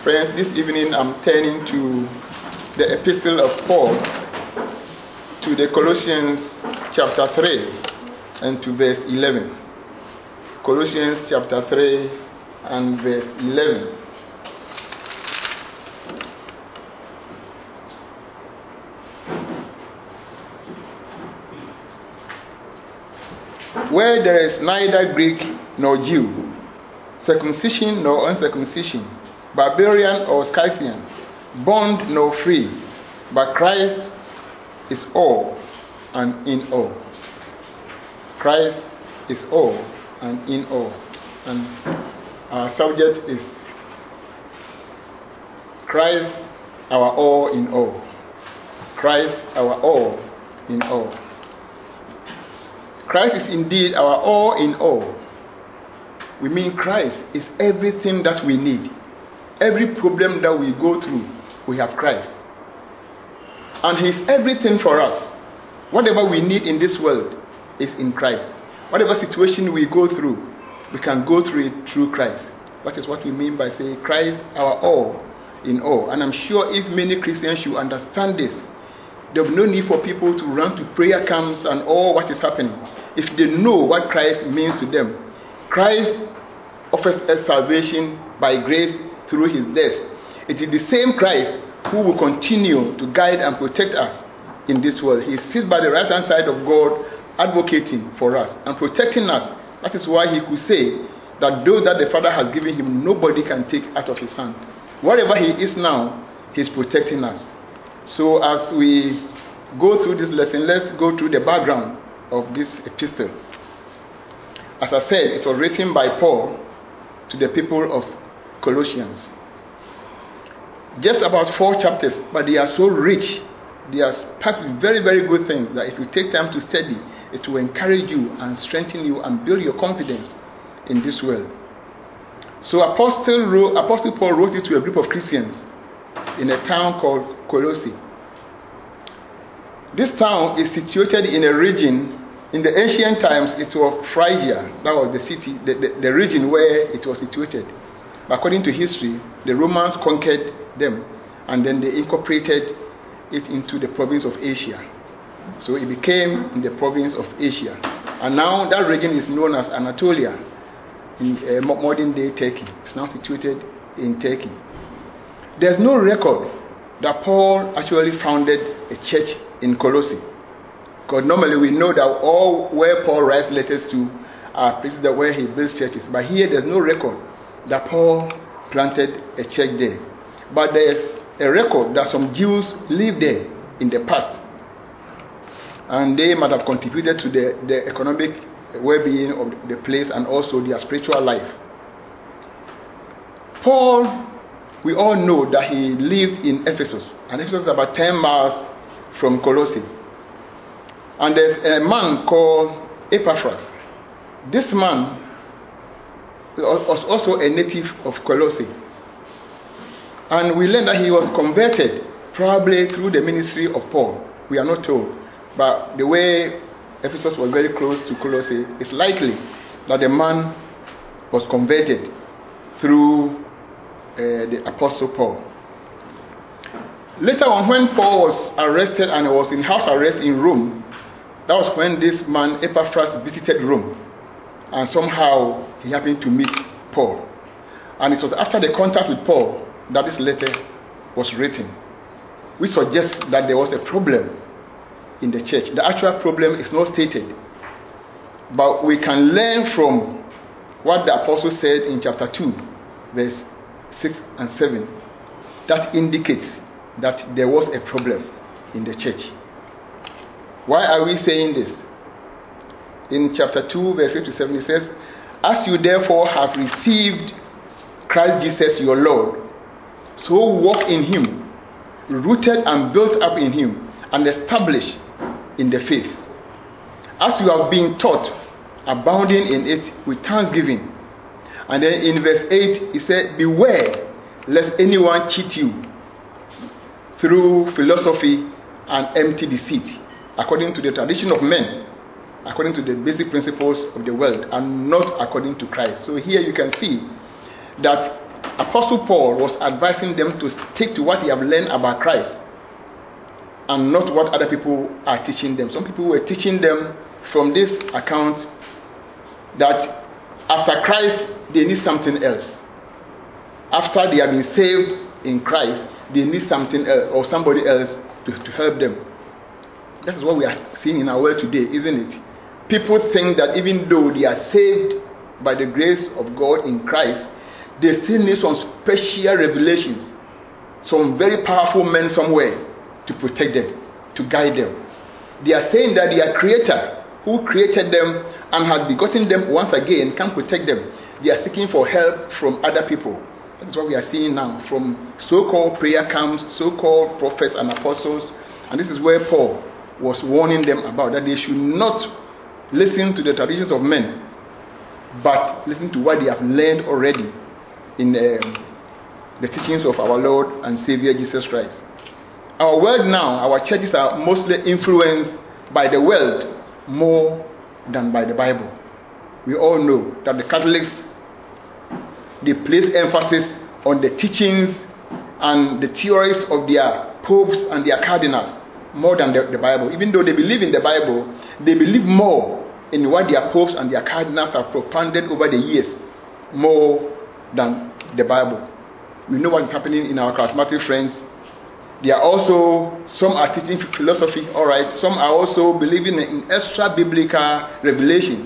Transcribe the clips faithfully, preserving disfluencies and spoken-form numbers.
Friends, this evening I'm turning to the epistle of Paul to the Colossians chapter three and to verse eleven. Colossians chapter three and verse eleven. Where there is neither Greek nor Jew, circumcision nor uncircumcision, barbarian or Scythian, bond nor free, but Christ is all and in all. Christ is all and in all. And our subject is Christ, our all in all. Christ, our all in all. Christ is indeed our all in all. We mean Christ is everything that we need. Every problem that we go through, we have Christ. And He is everything for us. Whatever we need in this world is in Christ. Whatever situation we go through, we can go through it through Christ. That is what we mean by saying Christ our all in all. And I'm sure if many Christians should understand this, there will be no need for people to run to prayer camps and all what is happening. If they know what Christ means to them. Christ offers us salvation by grace through His death. It is the same Christ who will continue to guide and protect us in this world. He sits by the right hand side of God, advocating for us and protecting us. That is why He could say that those that the Father has given Him, nobody can take out of His hand. Wherever He is now, He is protecting us. So as we go through this lesson, let's go through the background of this epistle. As I said, it was written by Paul to the people of Colossians. Just about four chapters, but they are so rich. They are packed with very, very good things that if you take time to study, it will encourage you and strengthen you and build your confidence in this world. So Apostle, wrote, Apostle Paul wrote it to a group of Christians in a town called Colossae. This town is situated in a region. In the ancient times, it was Phrygia. That was the city, the, the, the region where it was situated. But according to history, the Romans conquered them, and then they incorporated it into the province of Asia. So it became the province of Asia. And now that region is known as Anatolia, in uh, modern-day Turkey. It's now situated in Turkey. There's no record that Paul actually founded a church in Colossae. Because normally we know that all where Paul writes letters to are places that where he builds churches. But here there's no record that Paul planted a church there. But there's a record that some Jews lived there in the past. And they might have contributed to the, the economic well-being of the place and also their spiritual life. Paul, we all know that he lived in Ephesus. And Ephesus is about ten miles from Colossae. And there's a man called Epaphras. This man was also a native of Colossae. And we learned that he was converted probably through the ministry of Paul. We are not told. But the way Ephesus was very close to Colossae, it's likely that the man was converted through uh, the Apostle Paul. Later on, when Paul was arrested and was in house arrest in Rome, that was when this man, Epaphras, visited Rome. And somehow he happened to meet Paul. And it was after the contact with Paul that this letter was written, which suggests that there was a problem in the church. The actual problem is not stated. But we can learn from what the apostle said in chapter two, verse six and seven, that indicates that there was a problem in the church. Why are we saying this? In chapter two, verse eight to seven, it says, "As you therefore have received Christ Jesus your Lord, so walk in Him, rooted and built up in Him, and established in the faith. As you have been taught, abounding in it with thanksgiving." And then in verse eight, he said, "Beware lest anyone cheat you through philosophy and empty deceit, according to the tradition of men, according to the basic principles of the world, and not according to Christ." So here you can see that Apostle Paul was advising them to stick to what they have learned about Christ and not what other people are teaching them. Some people were teaching them from this account that after Christ, they need something else. After they have been saved in Christ, they need something else or somebody else to, to help them. That is what we are seeing in our world today, isn't it? People think that even though they are saved by the grace of God in Christ, they still need some special revelations, some very powerful men somewhere to protect them, to guide them. They are saying that their Creator, who created them and has begotten them once again, can protect them. They are seeking for help from other people. That's what we are seeing now, from so-called prayer camps, so-called prophets and apostles. And this is where Paul was warning them about, that they should not listen to the traditions of men, but listen to what they have learned already in um, the teachings of our Lord and Savior Jesus Christ. Our world now, our churches are mostly influenced by the world more than by the Bible. We all know that the Catholics, they place emphasis on the teachings and the theories of their popes and their cardinals more than the, the Bible. Even though they believe in the Bible, they believe more in what their popes and their cardinals have propounded over the years more than the Bible. We know what is happening in our charismatic friends. They are also, some are teaching philosophy, all right. Some are also believing in extra biblical revelations.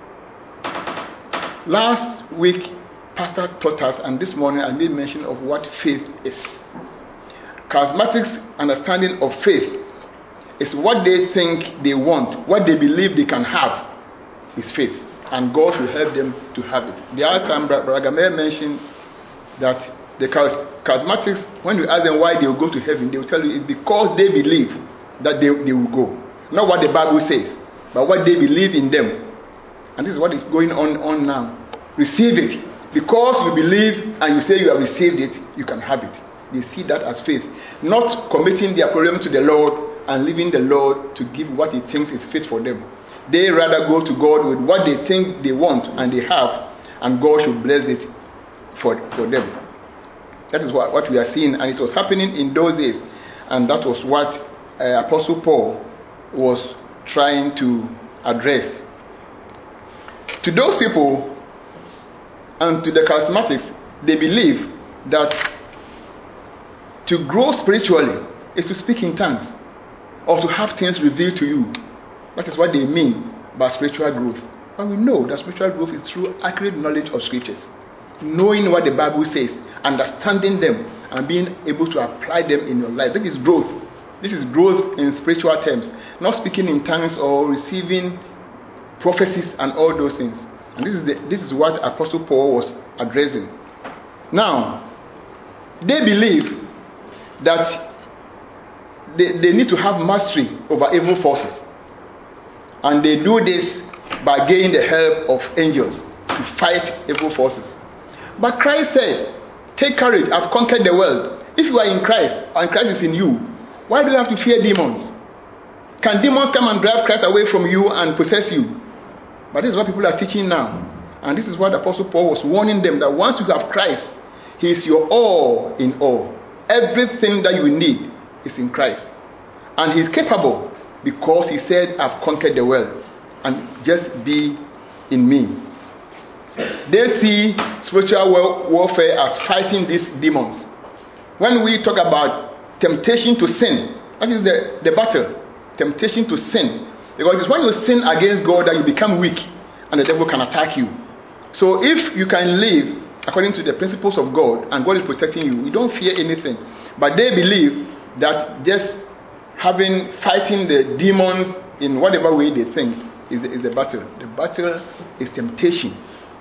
Last week, Pastor taught us, and this morning I made mention of what faith is. Charismatics' understanding of faith is what they think they want, what they believe they can have is faith, and God will help them to have it. The other time, Brother Gamel mentioned that the charismatics, when you ask them why they will go to heaven, they will tell you it's because they believe that they, they will go. Not what the Bible says, but what they believe in them. And this is what is going on, on now. Receive it. Because you believe and you say you have received it, you can have it. They see that as faith. Not committing their problem to the Lord and leaving the Lord to give what he thinks is fit for them. They rather go to God with what they think they want and they have, and God should bless it for, for them. That is what, what we are seeing, and it was happening in those days. And that was what uh, Apostle Paul was trying to address. To those people and to the charismatics, they believe that to grow spiritually is to speak in tongues or to have things revealed to you. That is what they mean by spiritual growth. But we know that spiritual growth is through accurate knowledge of scriptures, knowing what the Bible says, understanding them, and being able to apply them in your life. This is growth. This is growth in spiritual terms, not speaking in tongues or receiving prophecies and all those things. And this is the, this is what Apostle Paul was addressing. Now, they believe that they, they need to have mastery over evil forces. And they do this by gaining the help of angels to fight evil forces. But Christ said, take courage, I've conquered the world. If you are in Christ, and Christ is in you, why do you have to fear demons? Can demons come and drive Christ away from you and possess you? But this is what people are teaching now. And this is what Apostle Paul was warning them, that once you have Christ, he is your all in all. Everything that you need is in Christ. And he is capable, because he said, I've conquered the world. And just be in me. They see spiritual war- warfare as fighting these demons. When we talk about temptation to sin, that is the, the battle. Temptation to sin. Because it's when you sin against God that you become weak and the devil can attack you. So if you can live according to the principles of God and God is protecting you, you don't fear anything. But they believe that just having, fighting the demons in whatever way they think is the, is the battle. The battle is temptation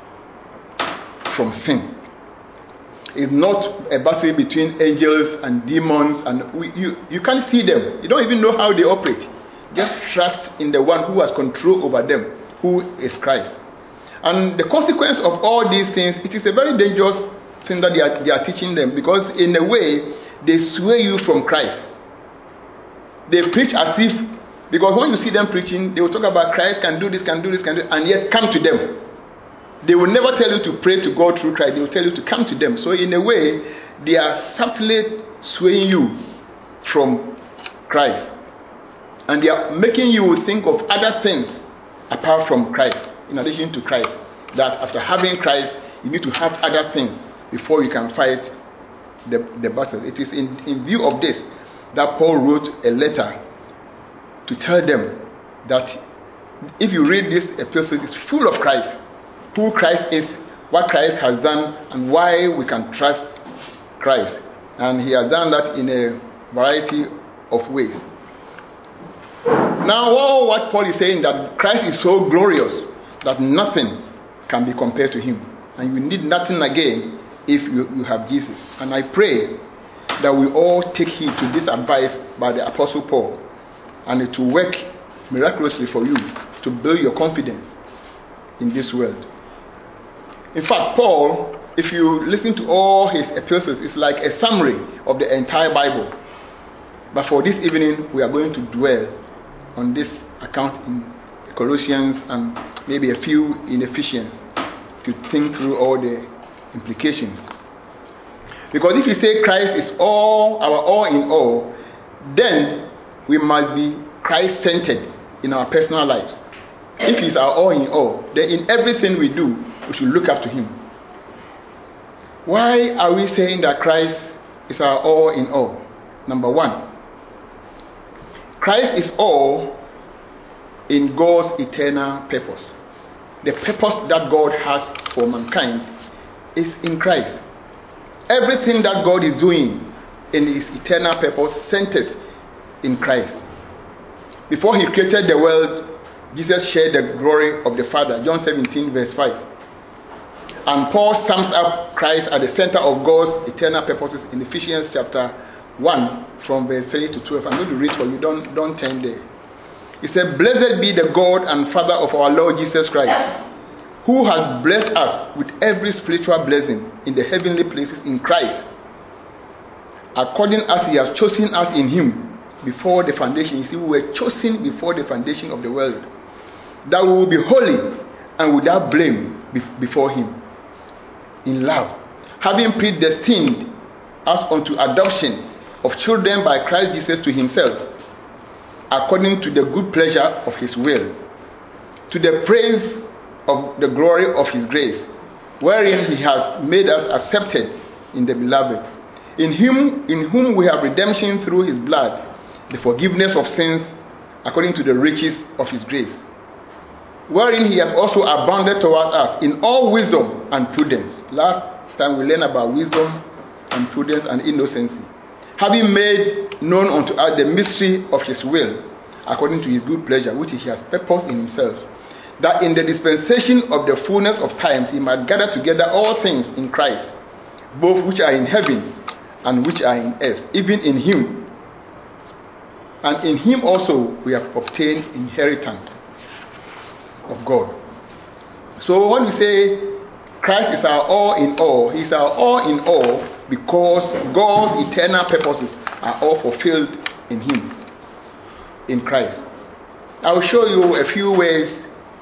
from sin. It's not a battle between angels and demons, and we, you, you can't see them. You don't even know how they operate. Just trust in the one who has control over them, who is Christ. And the consequence of all these things, it is a very dangerous thing that they are, they are teaching them, because in a way, they sway you from Christ. They preach as if, because when you see them preaching, they will talk about Christ can do this, can do this, can do, and yet come to them. They will never tell you to pray to God through Christ. They will tell you to come to them. So in a way, they are subtly swaying you from Christ. And they are making you think of other things apart from Christ, in addition to Christ. That after having Christ, you need to have other things before you can fight the, the battle. It is in, in view of this that Paul wrote a letter to tell them that if you read this epistle, it's full of Christ. Who Christ is, what Christ has done, and why we can trust Christ. And he has done that in a variety of ways. Now, all what Paul is saying, that Christ is so glorious that nothing can be compared to him. And you need nothing again if you, you have Jesus. And I pray that we all take heed to this advice by the Apostle Paul, and it will work miraculously for you to build your confidence in this world. In fact, Paul, if you listen to all his epistles, it's like a summary of the entire Bible. But for this evening, we are going to dwell on this account in Colossians and maybe a few in Ephesians to think through all the implications. Because if you say Christ is all, our all in all, then we must be Christ-centered in our personal lives. If he's our all in all, then in everything we do, we should look up to him. Why are we saying that Christ is our all in all? Number one, Christ is all in God's eternal purpose. The purpose that God has for mankind is in Christ. Everything that God is doing in his eternal purpose centers in Christ. Before he created the world, Jesus shared the glory of the Father. John seventeen verse five. And Paul sums up Christ at the center of God's eternal purposes in Ephesians chapter one from verse three to twelve. I'm going to read for you. Don't, don't turn there. He said, "Blessed be the God and Father of our Lord Jesus Christ, who has blessed us with every spiritual blessing in the heavenly places in Christ, according as he has chosen us in him before the foundation." You see, we were chosen before the foundation of the world, that we will be holy and without blame before him in love, having predestined us unto adoption of children by Christ Jesus to himself, according to the good pleasure of his will, to the praise of the glory of his grace, wherein he has made us accepted in the beloved, in him in whom we have redemption through his blood, the forgiveness of sins, according to the riches of his grace, wherein he has also abounded toward us in all wisdom and prudence. Last time we learned about wisdom and prudence and innocency, having made known unto us the mystery of his will, according to his good pleasure, which he has purposed in himself, that in the dispensation of the fullness of times he might gather together all things in Christ, both which are in heaven and which are in earth, even in him. And in him also we have obtained inheritance of God. So when we say Christ is our all in all, he's our all in all because God's eternal purposes are all fulfilled in him, in Christ. I will show you a few ways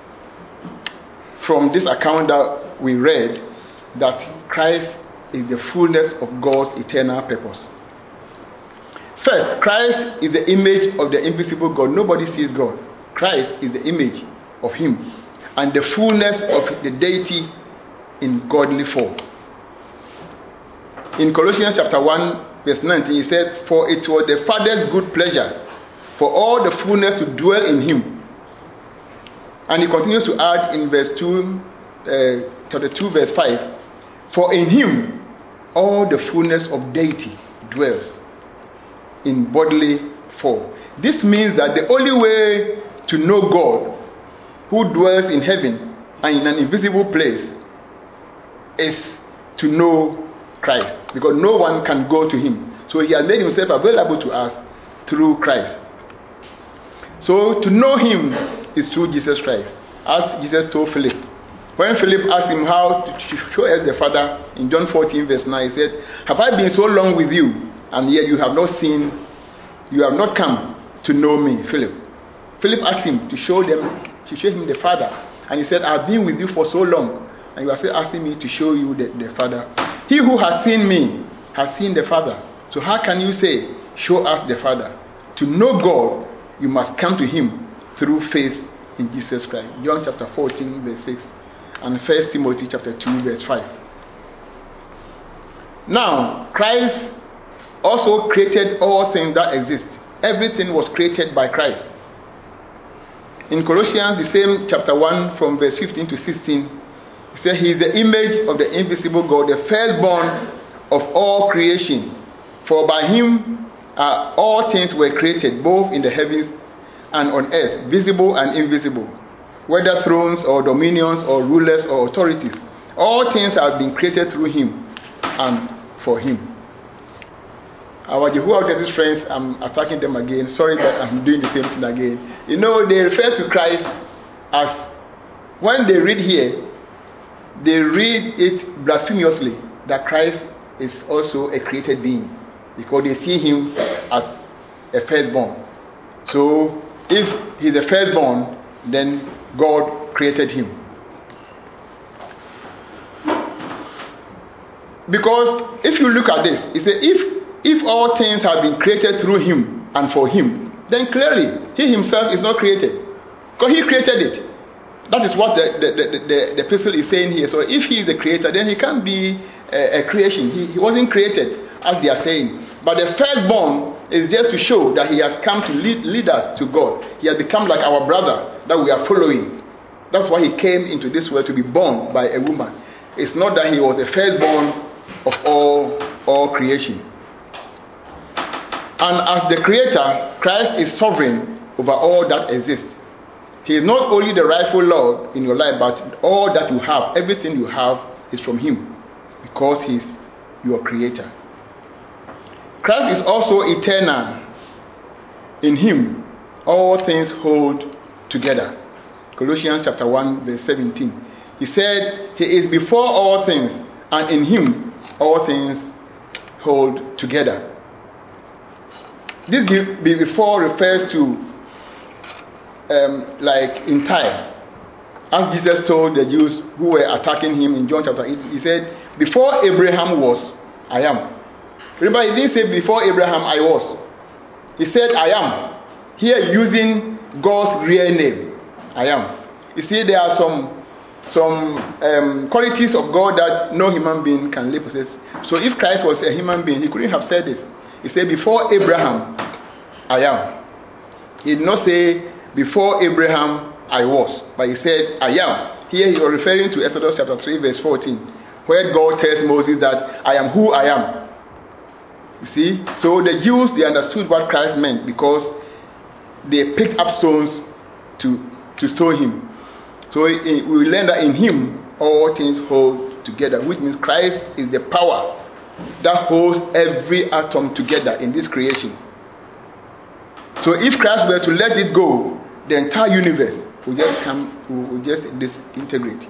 from this account that we read that Christ is the fullness of God's eternal purpose. First, Christ is the image of the invisible God. Nobody sees God. Christ is the image of him and the fullness of the deity in godly form. In Colossians chapter one verse nineteen, he said, "For it was the Father's good pleasure for all the fullness to dwell in him." And he continues to add in verse two, uh, chapter two verse five, "For in him all the fullness of deity dwells in bodily form." This means that the only way to know God, who dwells in heaven and in an invisible place, is to know Christ, because no one can go to him. So he has made himself available to us through Christ. So to know him is through Jesus Christ, as Jesus told Philip. When Philip asked him how to show us the Father in John fourteen verse nine, he said, "Have I been so long with you, and yet you have not seen, you have not come to know me, Philip?" Philip asked him to show them, to show him the Father, and he said, "I've been with you for so long. and you are still asking me to show you the, the Father. He who has seen me has seen the Father. So how can you say, show us the Father? To know God, you must come to him through faith in Jesus Christ. John chapter fourteen, verse six, and First Timothy chapter two, verse five. Now, Christ also created all things that exist. Everything was created by Christ. In Colossians, the same chapter one, from verse fifteen to sixteen, it says, he is the image of the invisible God, the firstborn of all creation. For by him uh, all things were created, both in the heavens and on earth, visible and invisible, whether thrones or dominions or rulers or authorities. All things have been created through him and for him. Our Jehovah's Witnesses friends, I'm attacking them again. Sorry that I'm doing the same thing again. You know, they refer to Christ as, when they read here, they read it blasphemously, that Christ is also a created being, because they see him as a firstborn. So, if he's a firstborn, then God created him. Because if you look at this, it says, if if all things have been created through him and for him, then clearly he himself is not created, because he created it. That is what the the, the, the, the epistle is saying here. So if he is the creator, then he can't be a, a creation. He, he wasn't created, as they are saying. But the firstborn is just to show that he has come to lead, lead us to God. He has become like our brother that we are following. That's why he came into this world, to be born by a woman. It's not that he was the firstborn of all, all creation. And as the creator, Christ is sovereign over all that exists. He is not only the rightful Lord in your life, but all that you have, everything you have, is from him, because he's your creator. Christ is also eternal. In him, all things hold together. Colossians chapter one, verse seventeen. He said, he is before all things, and in him, all things hold together. This be before refers to um, like in time. As Jesus told the Jews who were attacking him in John chapter eight, he said, before Abraham was, I am. Remember, he didn't say before Abraham I was. He said I am. Here using God's real name, I am. You see, there are some some um, qualities of God that no human being can live possess. So if Christ was a human being, he couldn't have said this. He said, before Abraham, I am. He did not say, before Abraham, I was. But he said, I am. Here he was referring to Exodus chapter three, verse fourteen, where God tells Moses that, I am who I am. You see? So the Jews, they understood what Christ meant, because they picked up stones to, to stone him. So we learn that in him, all things hold together, which means Christ is the power that holds every atom together in this creation. So if Christ were to let it go, the entire universe will just come, will just disintegrate.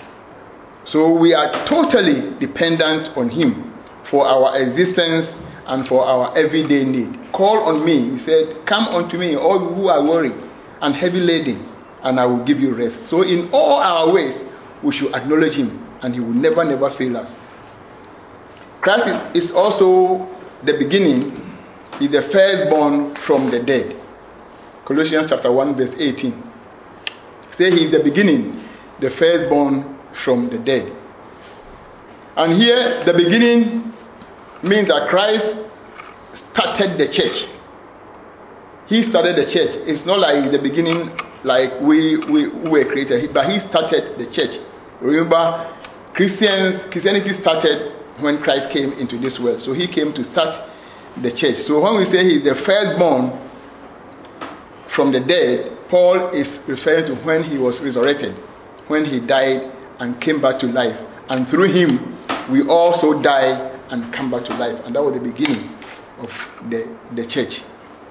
So we are totally dependent on him for our existence and for our everyday need. Call on me, he said, come unto me, all who are worried and heavy laden, and I will give you rest. So in all our ways, we should acknowledge him, and he will never, never fail us. Christ is also the beginning. He's the firstborn from the dead. Colossians chapter one, verse eighteen. Say he is the beginning, the firstborn from the dead. And here, the beginning means that Christ started the church. He started the church. It's not like the beginning, like we, we, we were created, but he started the church. Remember, Christians, Christianity started when Christ came into this world. So he came to start the church. So when we say he's the firstborn from the dead, Paul is referring to when he was resurrected, when he died and came back to life. And through him, we also die and come back to life. And that was the beginning of the, the church.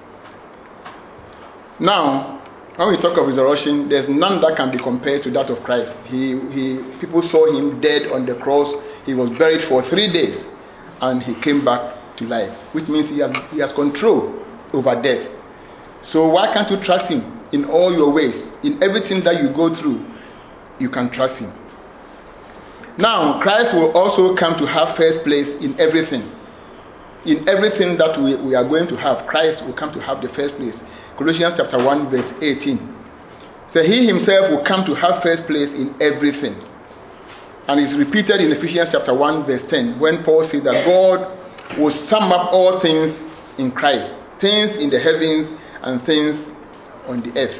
Now, when we talk of resurrection, there's none that can be compared to that of Christ. He, he, people saw him dead on the cross. He was buried for three days, and he came back to life, which means he has, he has control over death. So why can't you trust him in all your ways? In everything that you go through, you can trust him. Now, Christ will also come to have first place in everything. In everything that we, we are going to have, Christ will come to have the first place. Colossians chapter one, verse eighteen. So he himself will come to have first place in everything. And it's repeated in Ephesians chapter one, verse ten, when Paul says that God will sum up all things in Christ, things in the heavens and things on the earth.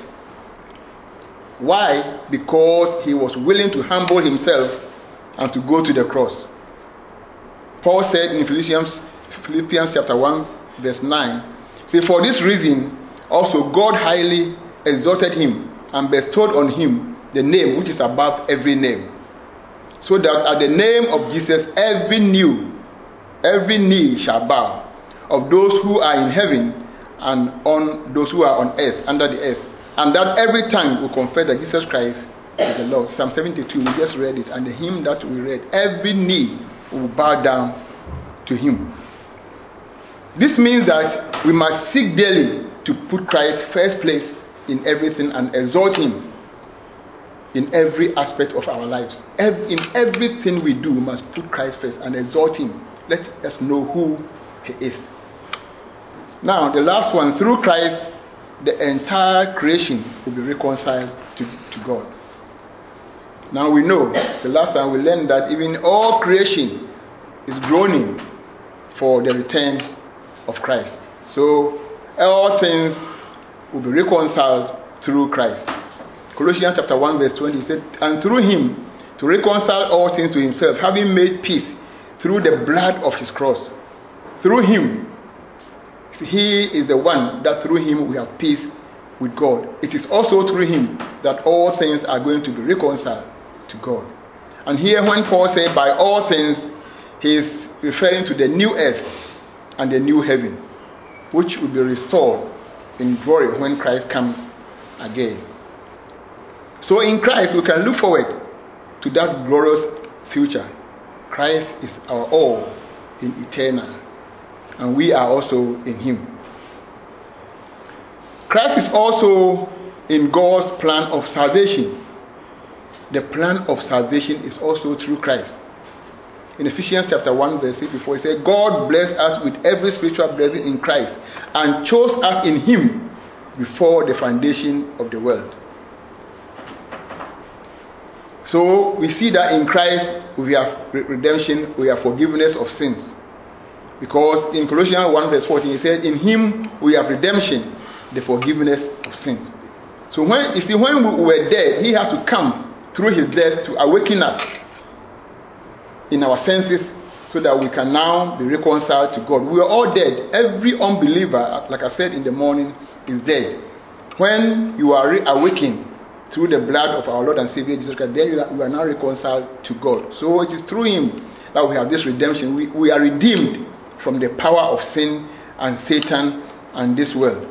Why? Because he was willing to humble himself and to go to the cross. Paul said in Philippians, Philippians chapter one, verse nine, say, for this reason also God highly exalted him and bestowed on him the name which is above every name, so that at the name of Jesus every knee, every knee shall bow, of those who are in heaven and on those who are on earth, under the earth, and that every tongue will confess that Jesus Christ is the Lord. Psalm seventy-two, we just read it, and the hymn that we read, every knee will bow down to him. This means that we must seek daily to put Christ first place in everything and exalt him in every aspect of our lives. In everything we do, we must put Christ first and exalt him. Let us know who he is. Now, the last one, through Christ, the entire creation will be reconciled to, to God. Now we know, the last time we learned that even all creation is groaning for the return of Christ. So, all things will be reconciled through Christ. Colossians chapter one, verse twenty said, and through him to reconcile all things to himself, having made peace through the blood of his cross. Through him, he is the one that through him we have peace with God. It is also through him that all things are going to be reconciled to God. And here when Paul said by all things, he is referring to the new earth and the new heaven, which will be restored in glory when Christ comes again. So in Christ we can look forward to that glorious future. Christ is our all in eternal, and we are also in him. Christ is also in God's plan of salvation. The plan of salvation is also through Christ. In Ephesians chapter one, verse fifty-four, it says, God blessed us with every spiritual blessing in Christ and chose us in him before the foundation of the world. So we see that in Christ we have redemption, we have forgiveness of sins. Because in Colossians one, verse fourteen, it says, in him we have redemption, the forgiveness of sins. So when you see, when we were dead, he had to come through his death to awaken us in our senses so that we can now be reconciled to God. We are all dead. Every unbeliever, like I said in the morning, is dead. When you are awakened through the blood of our Lord and Savior Jesus Christ, then you are, you are now reconciled to God. So it is through him that we have this redemption. We, we are redeemed from the power of sin and Satan and this world.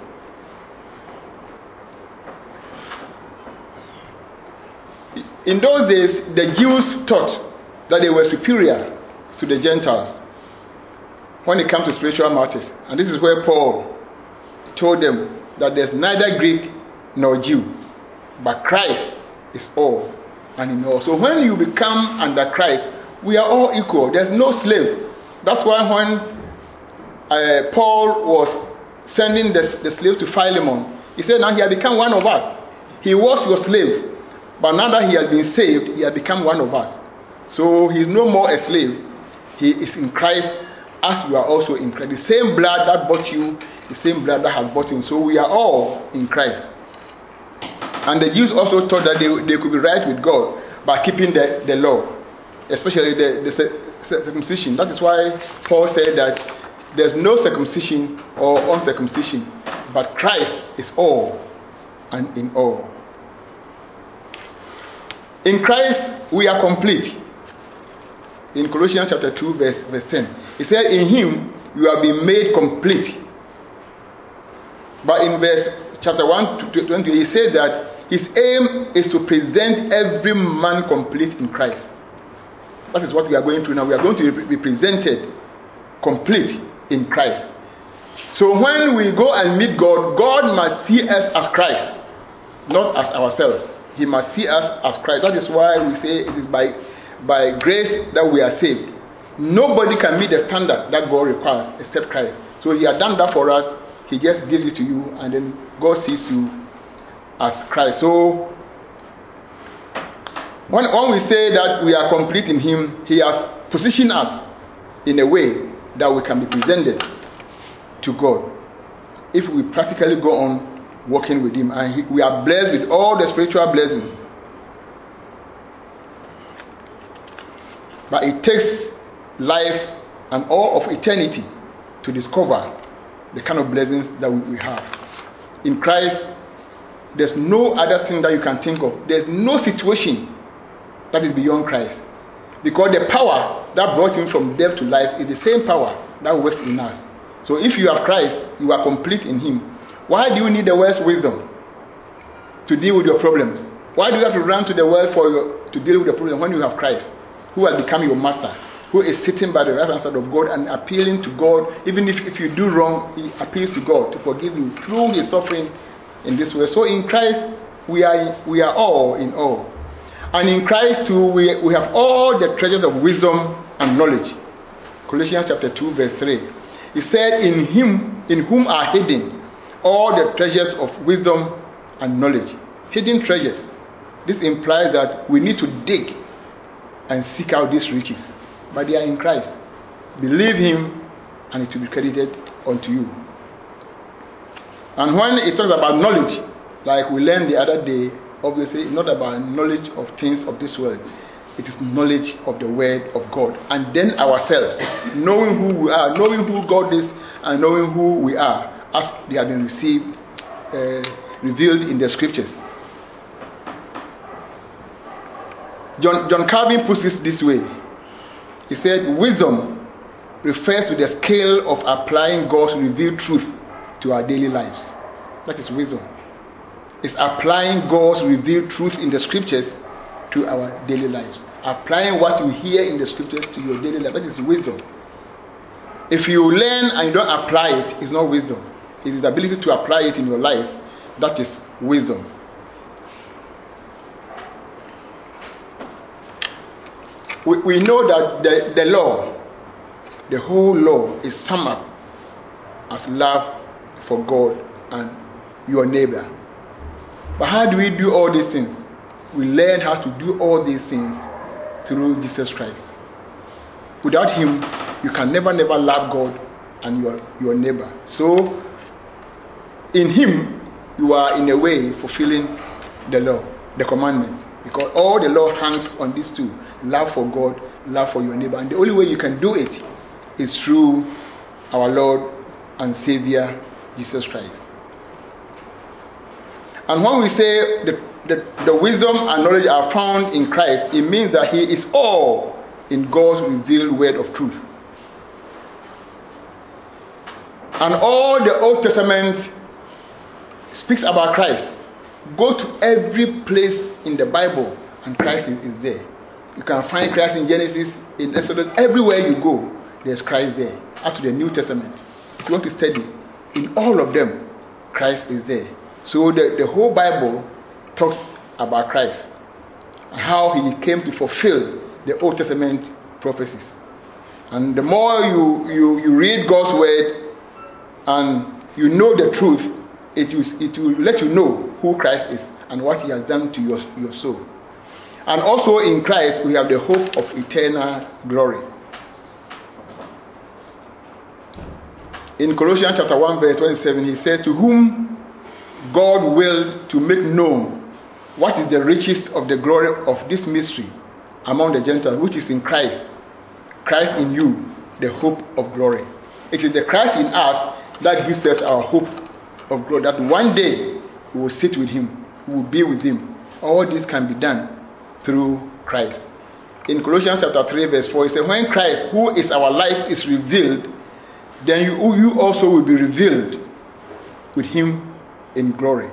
In those days, the Jews thought that they were superior to the Gentiles when it comes to spiritual matters. And this is where Paul told them that there's neither Greek nor Jew, but Christ is all and in all. So when you become under Christ, we are all equal. There's no slave. That's why when uh, Paul was sending the, the slave to Philemon, he said, now he has become one of us. He was your slave, but now that he has been saved, he has become one of us. So he is no more a slave. He is in Christ as we are also in Christ. The same blood that bought you, the same blood that has bought him. So we are all in Christ. And the Jews also thought that they, they could be right with God by keeping the, the law, especially the, the circumcision. That is why Paul said that there's no circumcision or uncircumcision, but Christ is all and in all. In Christ we are complete. In Colossians chapter two, verse, verse ten, it said, in him you have been made complete. But in verse chapter one to twenty, he said that his aim is to present every man complete in Christ. That is what we are going through now. We are going to be presented complete in Christ. So when we go and meet God, God must see us as Christ, not as ourselves. He must see us as Christ. That is why we say it is by by grace that we are saved. Nobody can meet the standard that God requires except Christ. So he has done that for us. He just gives it to you, and then God sees you as Christ. So when, when we say that we are complete in him, he has positioned us in a way that we can be presented to God if we practically go on walking with him, and he, we are blessed with all the spiritual blessings. But it takes life and all of eternity to discover the kind of blessings that we have. In Christ, there's no other thing that you can think of. There's no situation that is beyond Christ. Because the power that brought him from death to life is the same power that works in us. So if you have Christ, you are complete in him. Why do you need the world's wisdom to deal with your problems? Why do you have to run to the world for your, to deal with the problem when you have Christ, who has become your master, who is sitting by the right hand side of God and appealing to God? Even if, if you do wrong, he appeals to God to forgive you through his suffering in this way. So in Christ, we are we are all in all. And in Christ too, we, we have all the treasures of wisdom and knowledge. Colossians chapter two, verse three. He said, in him, in whom are hidden all the treasures of wisdom and knowledge. Hidden treasures. This implies that we need to dig and seek out these riches. But they are in Christ. Believe him, and it will be credited unto you. And when it talks about knowledge, like we learned the other day, obviously it's not about knowledge of things of this world. It is knowledge of the word of God. And then ourselves, knowing who we are, knowing who God is, and knowing who we are, as they have been received, uh, revealed in the scriptures. John, John Calvin puts it this way. He said, wisdom refers to the scale of applying God's revealed truth to our daily lives. That is wisdom. It's applying God's revealed truth in the scriptures to our daily lives. Applying what you hear in the scriptures to your daily life. That is wisdom. If you learn and you don't apply it, it's not wisdom. It is the ability to apply it in your life. That is wisdom. We, we know that the, the law, the whole law is summed up as love for God and your neighbor. But how do we do all these things? We learn how to do all these things through Jesus Christ. Without him, you can never, never love God and your, your neighbor. So, in him, you are in a way fulfilling the law, the commandments. Because all the law hangs on these two. Love for God, love for your neighbor. And the only way you can do it is through our Lord and Savior, Jesus Christ. And when we say the, the, the wisdom and knowledge are found in Christ, it means that he is all in God's revealed word of truth. And all the Old Testament speaks about Christ. Go to every place in the Bible and Christ is, is there. You can find Christ in Genesis, in Exodus, everywhere you go, there's Christ there. Up to the New Testament. If you want to study, in all of them, Christ is there. So the, the whole Bible talks about Christ and how he came to fulfill the Old Testament prophecies. And the more you, you, you read God's word and you know the truth, it will, it will let you know who Christ is and what he has done to your, your soul. And also in Christ we have the hope of eternal glory. In Colossians chapter one verse twenty-seven, he says, to whom God willed to make known what is the riches of the glory of this mystery among the Gentiles, which is in Christ. Christ in you, the hope of glory. It is the Christ in us that gives us our hope of glory, that one day we will sit with him, we will be with him. All this can be done through Christ. In Colossians chapter three verse four, it says, when Christ, who is our life, is revealed, then you, you also will be revealed with him in glory.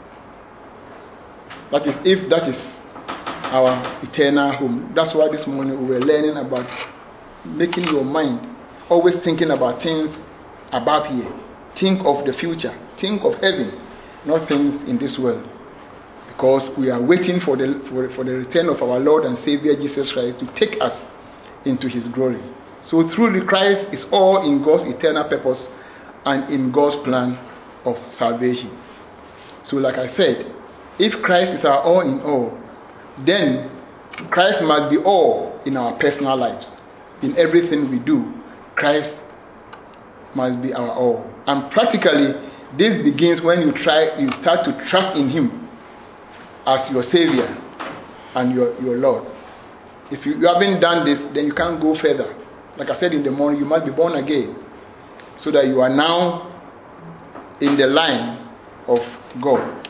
That is, if that is our eternal home. That's why this morning we were learning about making your mind always thinking about things above here. Think of the future. Think of heaven, not things in this world. because we are waiting for the, for, for the return of our Lord and Savior Jesus Christ to take us into his glory. So through the Christ is all in God's eternal purpose and in God's plan of salvation. So like I said, if Christ is our all in all, then Christ must be all in our personal lives. In everything we do, Christ must be our all. And practically, this begins when you try, you start to trust in him as your Savior and your, your Lord. If you, you haven't done this, then you can't go further. Like I said in the morning, you must be born again, so that you are now in the line of God.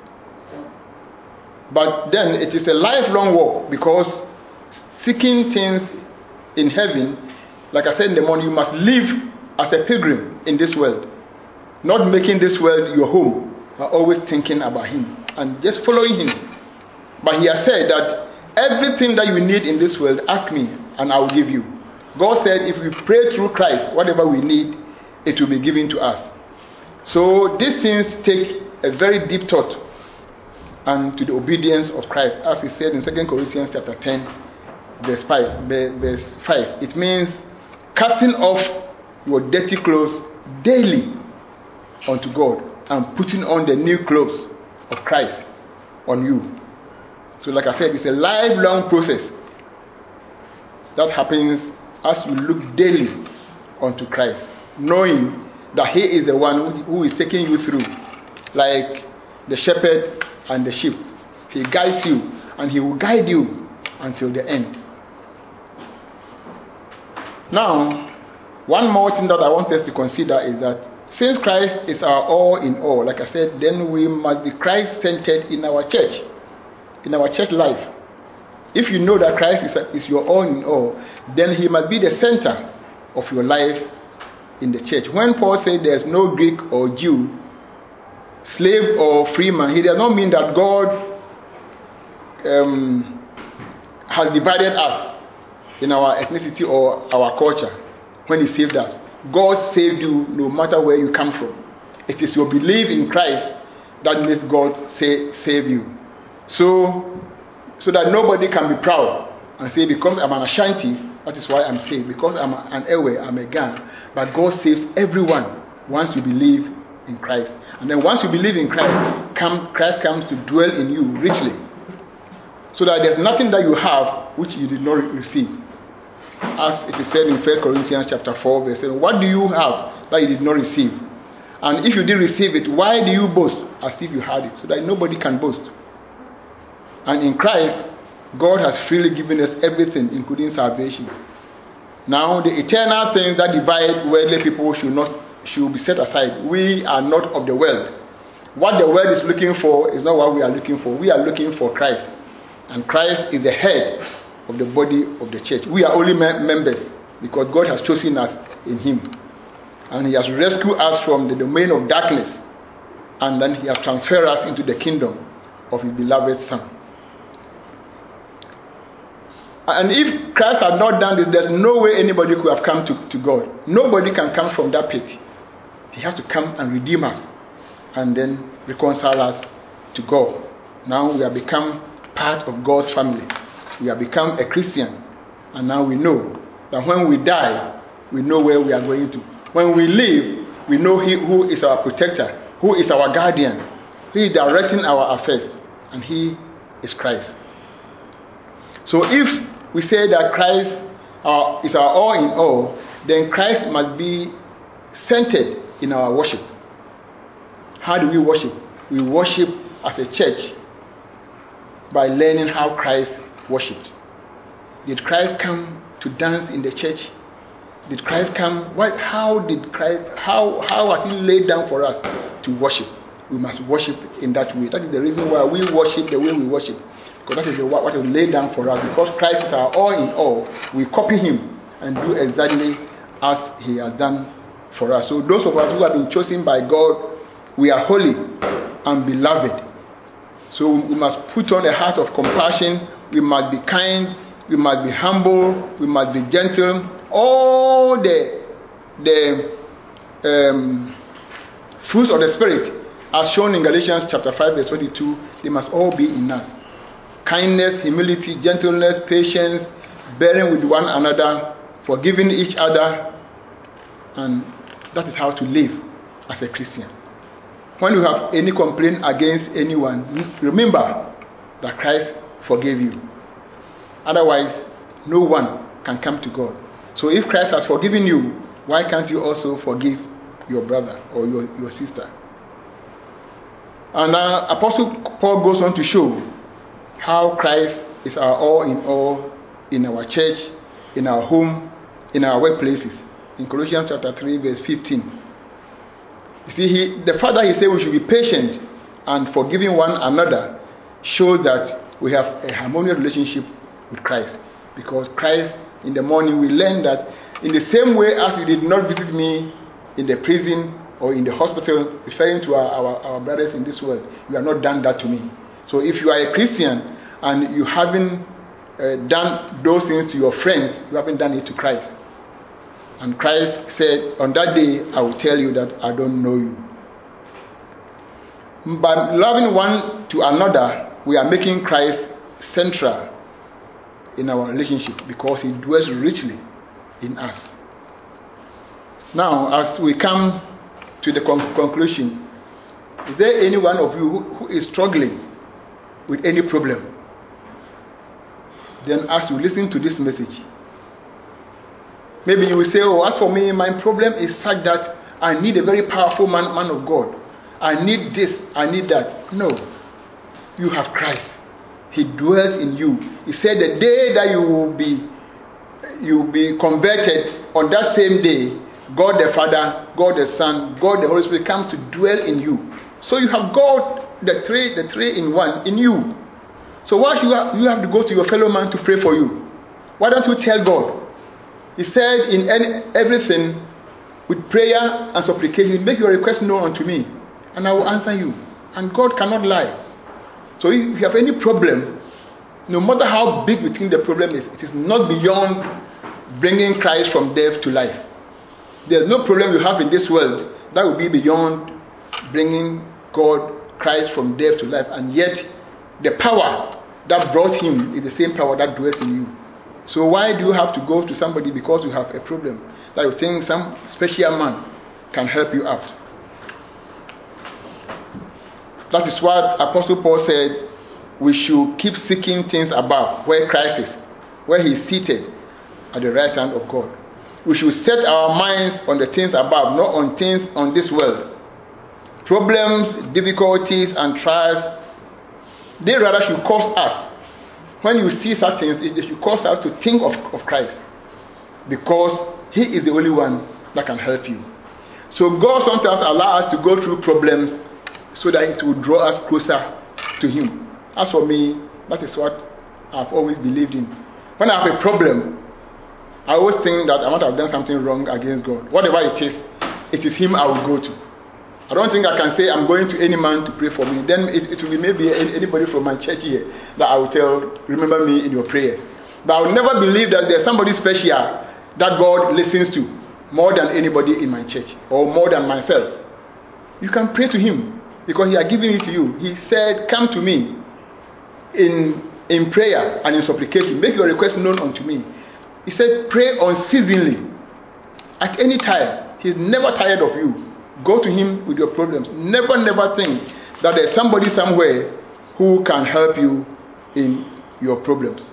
But then it is a lifelong walk, because seeking things in heaven, like I said in the morning, you must live as a pilgrim in this world, not making this world your home, but always thinking about him and just following him. But he has said that everything that you need in this world, ask me and I will give you. God said if we pray through Christ, whatever we need, it will be given to us. So these things take a very deep thought and to the obedience of Christ, as he said in Second Corinthians chapter ten, verse five. Verse five. It means casting off your dirty clothes daily unto God and putting on the new clothes of Christ on you. So like I said, it's a lifelong process that happens as you look daily unto Christ, knowing that he is the one who is taking you through, like the shepherd and the sheep. He guides you and he will guide you until the end. Now, one more thing that I want us to consider is that since Christ is our all in all, like I said, then we must be Christ-centered in our church, in our church life. If you know that Christ is, a, is your all in all, then he must be the center of your life in the church. When Paul said there's no Greek or Jew, slave or free man, he does not mean that God um, has divided us in our ethnicity or our culture when he saved us. God saved you no matter where you come from. It is your belief in Christ that makes God say, save you. So, so that nobody can be proud and say, because I'm an Ashanti, that is why I'm saved. Because I'm an Ewe, I'm a Gan. But God saves everyone once you believe in Christ. And then once you believe in Christ, come, Christ comes to dwell in you richly. So that there's nothing that you have which you did not receive. As it is said in First Corinthians chapter four, verse seven, what do you have that you did not receive? And if you did receive it, why do you boast as if you had it? So that nobody can boast. And in Christ, God has freely given us everything, including salvation. Now, the eternal things that divide worldly people should not should be set aside. We are not of the world. What the world is looking for is not what we are looking for. We are looking for Christ. And Christ is the head of the body of the church. We are only members because God has chosen us in him. And he has rescued us from the domain of darkness. And then he has transferred us into the kingdom of his beloved Son. And if Christ had not done this, there's no way anybody could have come to, to God. Nobody can come from that pit. He has to come and redeem us and then reconcile us to God. Now we have become part of God's family. We have become a Christian. And now we know that when we die, we know where we are going to. When we live, we know he who is our protector, who is our guardian. He is directing our affairs. And he is Christ. So if we say that Christ uh, is our all in all, then Christ must be centered in our worship. How do we worship? We worship as a church by learning how Christ worshipped. Did Christ come to dance in the church? Did Christ come? What? How did Christ? How how was he laid down for us to worship? We must worship in that way. That is the reason why we worship the way we worship. Because that is the, what he laid down for us. Because Christ is our all in all, we copy him and do exactly as he has done for us. So those of us who have been chosen by God, we are holy and beloved. So we must put on a heart of compassion. We must be kind. We must be humble. We must be gentle. All the the um, fruits of the Spirit As shown in Galatians chapter five, verse twenty-two, they must all be in us. Kindness, humility, gentleness, patience, bearing with one another, forgiving each other, and that is how to live as a Christian. When you have any complaint against anyone, remember that Christ forgave you. Otherwise, no one can come to God. So if Christ has forgiven you, why can't you also forgive your brother or your, your sister? And uh, Apostle Paul goes on to show how Christ is our all in all in our church, in our home, in our workplaces. In Colossians chapter three, verse fifteen. You see, he, the Father, he said we should be patient and forgiving one another, shows that we have a harmonious relationship with Christ. Because Christ, in the morning, we learn that in the same way as you did not visit me in the prison or in the hospital, referring to our, our, our brothers in this world, you have not done that to me. So if you are a Christian and you haven't uh, done those things to your friends, you haven't done it to Christ. And Christ said, on that day, I will tell you that I don't know you. By loving one to another, we are making Christ central in our relationship because he dwells richly in us. Now, as we come to the con- conclusion, is there any one of you who, who is struggling with any problem? Then as you listen to this message, maybe you will say, oh, as for me, my problem is such that I need a very powerful man, man of God. I need this, I need that. No. You have Christ. He dwells in you. He said the day that you will be you will be converted, on that same day, God the Father, God the Son, God the Holy Spirit come to dwell in you. So you have God, the three, the three in one, in you. So why you have, you have to go to your fellow man to pray for you? Why don't you tell God? He said, in any, everything, with prayer and supplication, make your request known unto me, and I will answer you. And God cannot lie. So if you have any problem, no matter how big we think the problem is, it is not beyond bringing Christ from death to life. There's no problem you have in this world that will be beyond bringing God, Christ from death to life. And yet, the power that brought him is the same power that dwells in you. So why do you have to go to somebody because you have a problem that you think some special man can help you out? That is what Apostle Paul said, we should keep seeking things above, where Christ is, where he is seated at the right hand of God. We should set our minds on the things above, not on things on this world. Problems, difficulties, and trials, they rather should cause us, when you see such things, it should cause us to think of, of Christ. Because he is the only one that can help you. So God sometimes allows us to go through problems so that it will draw us closer to him. As for me, that is what I've always believed in. When I have a problem, I always think that I might have done something wrong against God. Whatever it is, it is him I will go to. I don't think I can say I'm going to any man to pray for me. Then it, it will be maybe anybody from my church here that I will tell, remember me in your prayers. But I will never believe that there's somebody special that God listens to more than anybody in my church or more than myself. You can pray to him because he has given it to you. He said, come to me in, in prayer and in supplication. Make your request known unto me. He said, pray unceasingly. At any time. He's never tired of you. Go to him with your problems. Never, never think that there's somebody somewhere who can help you in your problems.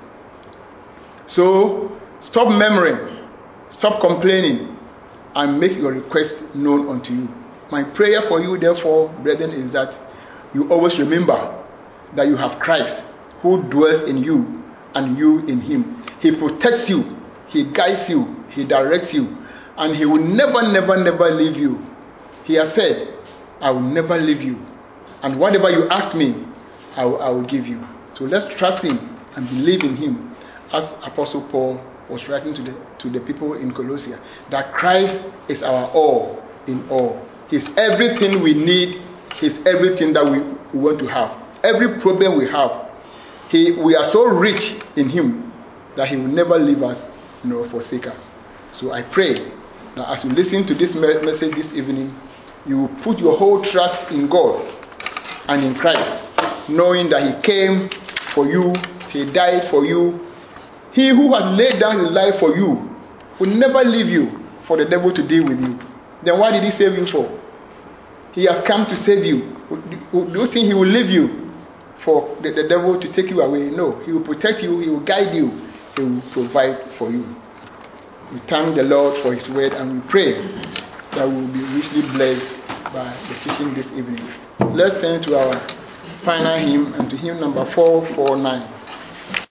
So, stop murmuring. Stop complaining. And make your request known unto you. My prayer for you, therefore, brethren, is that you always remember that you have Christ who dwells in you and you in him. He protects you. He guides you. He directs you. And he will never, never, never leave you. He has said, I will never leave you. And whatever you ask me, I will, I will give you. So let's trust him and believe in him. As Apostle Paul was writing to the, to the people in Colossia, that Christ is our all in all. He's everything we need. He's everything that we, we want to have. Every problem we have, he, we are so rich in him that he will never leave us nor forsake us. So I pray that as you listen to this message this evening, you will put your whole trust in God and in Christ, knowing that He came for you, He died for you. He who has laid down His life for you will never leave you for the devil to deal with you. Then why did He save you for? He has come to save you. Do you think He will leave you for the, the devil to take you away? No. He will protect you. He will guide you. He will provide for you. We thank the Lord for His word, and we pray that we will be richly blessed by the teaching this evening. Let's turn to our final hymn, and to hymn number four four nine.